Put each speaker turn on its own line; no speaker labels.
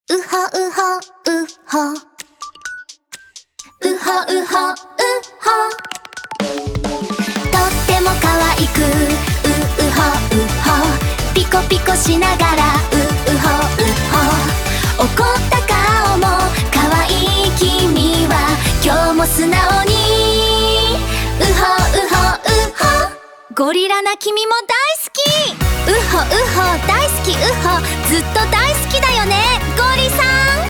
うほうほうほうほうほとっても可愛くうほピコピコしながらうほ怒った顔も可愛い君は今日も素直にうほゴリラな君も大好きうほ大好きうほずっと大好きだよね。